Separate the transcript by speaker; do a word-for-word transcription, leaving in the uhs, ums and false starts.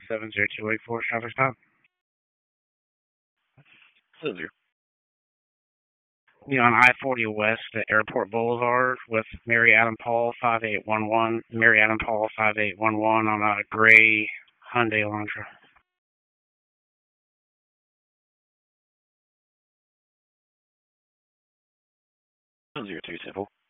Speaker 1: seven zero two eight four, traffic stop.
Speaker 2: Scissor.
Speaker 1: Be on I forty West at Airport Boulevard with Mary Adam Paul five eight one one. Mary Adam Paul five eight one one on a gray Hyundai Elantra.
Speaker 2: Zero two simple.